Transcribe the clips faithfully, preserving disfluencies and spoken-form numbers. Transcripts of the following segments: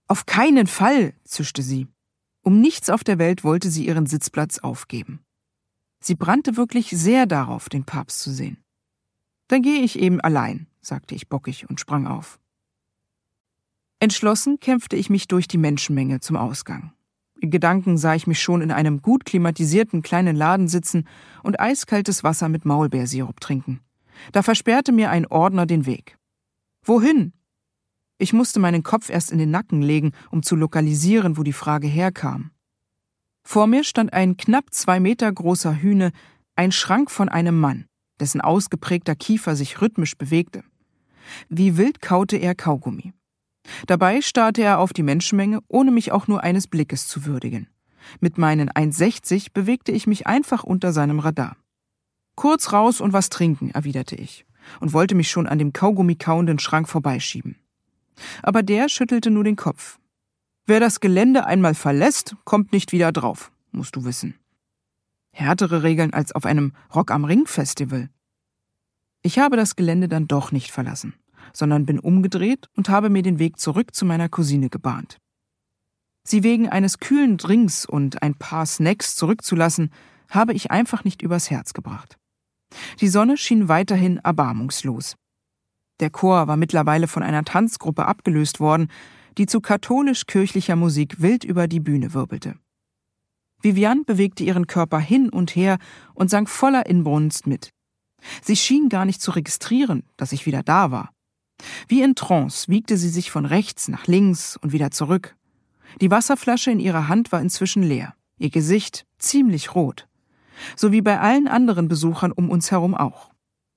Auf keinen Fall, zischte sie. Um nichts auf der Welt wollte sie ihren Sitzplatz aufgeben. Sie brannte wirklich sehr darauf, den Papst zu sehen. Dann gehe ich eben allein, sagte ich bockig und sprang auf. Entschlossen kämpfte ich mich durch die Menschenmenge zum Ausgang. In Gedanken sah ich mich schon in einem gut klimatisierten kleinen Laden sitzen und eiskaltes Wasser mit Maulbeersirup trinken. Da versperrte mir ein Ordner den Weg. Wohin? Ich musste meinen Kopf erst in den Nacken legen, um zu lokalisieren, wo die Frage herkam. Vor mir stand ein knapp zwei Meter großer Hüne, ein Schrank von einem Mann, dessen ausgeprägter Kiefer sich rhythmisch bewegte. Wie wild kaute er Kaugummi. Dabei starrte er auf die Menschenmenge, ohne mich auch nur eines Blickes zu würdigen. Mit meinen eins sechzig bewegte ich mich einfach unter seinem Radar. »Kurz raus und was trinken«, erwiderte ich und wollte mich schon an dem Kaugummi-kauenden Schrank vorbeischieben. Aber der schüttelte nur den Kopf. »Wer das Gelände einmal verlässt, kommt nicht wieder drauf, musst du wissen.« Härtere Regeln als auf einem Rock-am-Ring-Festival. Ich habe das Gelände dann doch nicht verlassen, sondern bin umgedreht und habe mir den Weg zurück zu meiner Cousine gebahnt. Sie wegen eines kühlen Drinks und ein paar Snacks zurückzulassen, habe ich einfach nicht übers Herz gebracht. Die Sonne schien weiterhin erbarmungslos. Der Chor war mittlerweile von einer Tanzgruppe abgelöst worden, die zu katholisch-kirchlicher Musik wild über die Bühne wirbelte. Viviane bewegte ihren Körper hin und her und sang voller Inbrunst mit. Sie schien gar nicht zu registrieren, dass ich wieder da war. Wie in Trance wiegte sie sich von rechts nach links und wieder zurück. Die Wasserflasche in ihrer Hand war inzwischen leer, ihr Gesicht ziemlich rot. So wie bei allen anderen Besuchern um uns herum auch.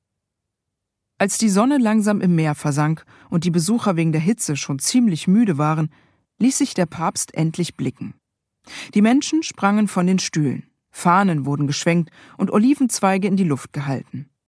Als die Sonne langsam im Meer versank und die Besucher wegen der Hitze schon ziemlich müde waren, ließ sich der Papst endlich blicken. Die Menschen sprangen von den Stühlen, Fahnen wurden geschwenkt und Olivenzweige in die Luft gehalten.